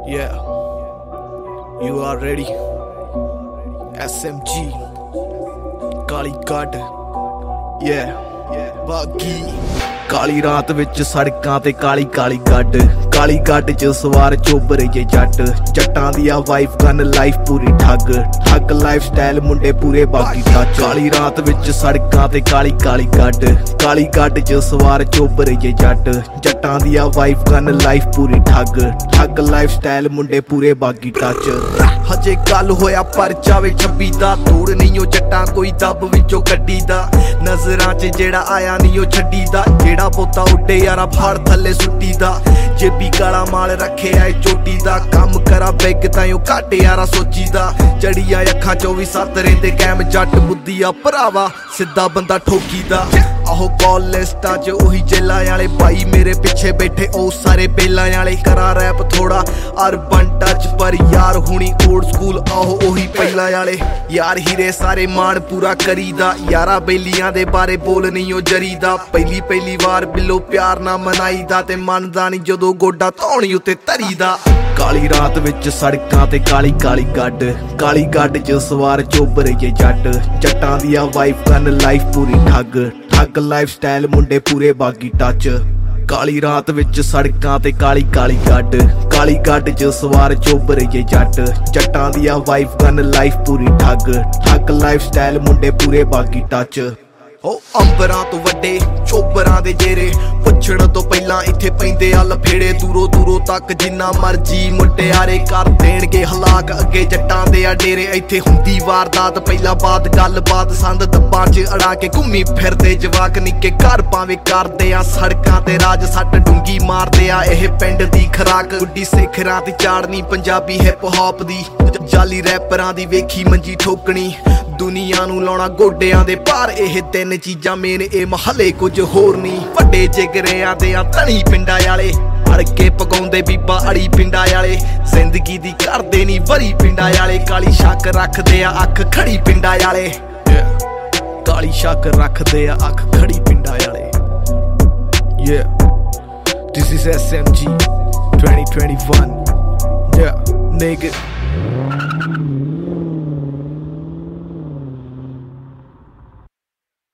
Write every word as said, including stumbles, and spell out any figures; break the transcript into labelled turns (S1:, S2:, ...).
S1: Yeah, you are ready. S M G, Kali ਗੱਡ, yeah, ਬਾਗੀ ਕਾਲੀ ਰਾਤ ਵਿੱਚ ਸੜਕਾਂ ਤੇ ਕਾਲੀ ਕਾਲੀ ਗੱਡ, ਕਾਲੀ ਗੱਡ ਚ ਸਵਾਰ ਚੋਬਰੇ ਜੇ ਜੱਟ, ਜੱਟਾਂ ਦੀ ਆ ਵਾਈਫ ਗਨ ਲਾਈਫ ਪੂਰੀ ਠੱਗ, ਠੱਗ ਲਾਈਫ ਸਟਾਈਲ ਮੁੰਡੇ ਪੂਰੇ ਬਾਕੀ ਟੱਚ। ਕਾਲੀ ਰਾਤ ਵਿੱਚ ਸੜਕਾਂ ਤੇ ਕਾਲੀ ਕਾਲੀ ਗੱਡ, ਕਾਲੀ ਗੱਡ ਚ ਸਵਾਰ ਚੋਬਰੇ ਜੇ ਜੱਟ, ਜੱਟਾਂ ਦੀ ਆ ਵਾਈਫ ਗਨ ਲਾਈਫ ਪੂਰੀ ਠੱਗ, ਠੱਗ ਲਾਈਫ ਸਟਾਈਲ ਮੁੰਡੇ ਪੂਰੇ ਬਾਕੀ ਟੱਚ। ਹਜੇ ਗੱਲ ਹੋਇਆ ਪਰਚਾ ਵੇ ਛੱਬੀ ਦਾ, ਤੋੜ ਨਹੀਂ ਉਹ ਜੱਟਾਂ ਕੋਈ ਦੱਬ ਵਿੱਚੋਂ ਕੱਢੀ ਦਾ, ਨਜ਼ਰਾਂ ਚ ਜਿਹੜਾ ਆਇਆ ਨਹੀਂ ਉਹ ਛੱਡੀ ਦਾ, ਜਿਹੜਾ ਬੋਤਾ ਉੱਡੇ ਯਾਰਾ ਫੜ ਥੱਲੇ ਸੁੱਟੀ ਦਾ, ਜੇਬੀ ਕਾਲਾ ਮਾਲ ਰੱਖਿਆ ਏ ਚੋਟੀ ਦਾ, ਕੰਮ ਕਰਾ ਬੈਗ ਤਾਂ ਉਹ ਘੱਟ ਯਾਰਾ ਸੋਚੀ ਦਾ, ਚੜੀਆਂ ਅੱਖਾਂ ਚੌਵੀ ਸੱਤ ਰਹਿੰਦੇ ਕੈਮ, ਜੱਟ ਬੁੱਧੀ ਆ ਭਰਾਵਾ ਸਿੱਧਾ ਬੰਦਾ ਠੋਕੀ ਦਾ। ਆਹੋ ਕਾਲ ਲਿਸਟਾਂ ਚ ਉਹੀ ਜੇਲਾਂ ਵਾਲੇ ਭਾਈ ਮੇਰੇ ਪਿੱਛੇ ਬੈਠੇ ਉਹ ਸਾਰੇ ਬੇਲਾਂ ਵਾਲੇ, ਕਰਾ ਰੈਪ ਥੋੜਾ ਅਰਬਨ ਟੱਚ ਪਰ ਯਾਰ ਹੁਣੀ ਓਲਡ ਸਕੂਲ ਆਹੋ ਉਹੀ ਪਹਿਲਾਂ ਵਾਲੇ, ਯਾਰ ਹੀਰੇ ਸਾਰੇ ਮਾਣ ਪੂਰਾ ਕਰੀਦਾ, ਯਾਰਾ ਬੇਲੀਆਂ ਦੇ ਬਾਰੇ ਬੋਲ ਨਹੀਂ ਉਹ ਜਰੀਦਾ, ਪਹਿਲੀ ਪਹਿਲੀ ਵਾਰ ਬਿੱਲੋ ਪਿਆਰ ਨਾ ਮਨਾਈਦਾ, ਤੇ ਮੰਨਦਾ ਨਹੀਂ ਜਦੋਂ ਗੋਡਾ ਧੌਣੀ ਉੱਤੇ ਧਰੀਦਾ। ਕਾਲੀ ਰਾਤ ਵਿੱਚ ਸੜਕਾਂ ਤੇ ਕਾਲੀ ਕਾਲੀ ਗੱਡ, ਕਾਲੀ ਗੱਡ ਚ ਸਵਾਰ ਚੋਬਰੇ ਜੇ ਜੱਟ, ਜੱਟਾਂ ਦੀ ਆ ਵਾਈਫ ਗਨ ਲਾਈਫ ਪੂਰੀ ਠੱਗ, ਠੱਗ ਲਾਈਫ ਸਟਾਈਲ ਮੁੰਡੇ ਪੂਰੇ ਬਾਗੀ ਟੱਚ। ਕਾਲੀ ਰਾਤ ਵਿੱਚ ਸੜਕਾਂ ਤੇ ਕਾਲੀ ਕਾਲੀ ਗੱਡ, ਕਾਲੀ ਗੱਡ ਚ ਸਵਾਰ ਚੋਬਰੇ ਜੇ ਜੱਟ, ਜੱਟਾਂ ਦੀ ਆ ਵਾਈਫ ਗਨ ਲਾਈਫ ਪੂਰੀ ਠੱਗ, ਠੱਗ ਲਾਈਫ ਸਟਾਈਲ ਮੁੰਡੇ ਪੂਰੇ ਬਾਗੀ ਟੱਚ। ਉਹ ਅੰਬਰਾਂ ਤੋਂ ਵੱਡੇ ਚੋਬਰਾਂ ਦੇ ਜੇਰੇ, ਪੁੱਛਣ ਤੋਂ ਪਹਿਲਾਂ ਇੱਥੇ ਪੈਂਦੇ ਆ ਲਫੇੜੇ, ਦੂਰੋਂ ਦੂਰੋਂ ਤੱਕ ਜਿੰਨਾ ਮਰਜੀ ਮੁਟਿਆਰੇ ਕਰ ਦੇਣਗੇ ਹਲਾਕ ਅੱਗੇ ਜੱਟਾਂ ਦੇ ਆ ਡੇਰੇ, ਇੱਥੇ ਹੁੰਦੀ ਵਾਰਦਾਤ ਪਹਿਲਾਂ ਬਾਤ ਗੱਲਬਾਤ, ਸੰਦ ਦੱਬਾਂ ਚ ਅੜਾ ਕੇ ਘੁੰਮੀ ਫਿਰਦੇ ਜਵਾਕ ਨਿੱਕੇ, ਘਰ ਭਾਵੇਂ ਕਰਦੇ ਆ ਸੜਕਾਂ ਤੇ ਰਾਜ, ਸੱਟ ਡੂੰਗੀ ਮਾਰਦੇ ਆ ਇਹ ਪਿੰਡ ਦੀ ਖਰਾਕ, ਗੁੱਡੀ ਸਿਖਰਾਂ ਤੇ ਚਾੜਨੀ ਪੰਜਾਬੀ ਹਿਪ ਹੌਪ ਦੀ, ਜਾਲੀ ਰੈਪਰਾਂ ਦੀ ਵੇਖੀ ਮੰਜੀ ਠੋਕਣੀ, ਦੁਨੀਆ ਨੂੰ ਲਾਉਣਾ ਗੋਡਿਆਂ ਦੇ ਭਾਰ, ਇਹ ਤਿੰਨ ਚੀਜ਼ਾਂ ਮੇਨ ਇਹ ਮਹੱਲੇ ਕੁਝ ਹੋਰ ਨਹੀਂ, ਵੱਡੇ ਜਿਗਰਿਆਂ ਦੇ ਆ ਧਣੀ ਪਿੰਡਾਂ ਵਾਲੇ, ਅੜ ਕੇ ਪਕਾਉਂਦੇ ਬੀਬਾ ਅੜੀ ਪਿੰਡਾਂ ਵਾਲੇ, ਜ਼ਿੰਦਗੀ ਦੀ ਕਰਦੇ ਨਹੀਂ ਵਰੀ ਪਿੰਡਾਂ ਵਾਲੇ, ਕਾਲੀ ਸ਼ੱਕ ਰੱਖਦੇ ਆ ਅੱਖ ਖੜੀ ਪਿੰਡਾਂ ਵਾਲੇ, ਕਾਲੀ ਸ਼ੱਕ ਰੱਖਦੇ ਆ ਅੱਖ ਖੜੀ ਪਿੰਡਾਂ ਵਾਲੇ। Yeah, this is S M G twenty twenty-one, yeah, nigga.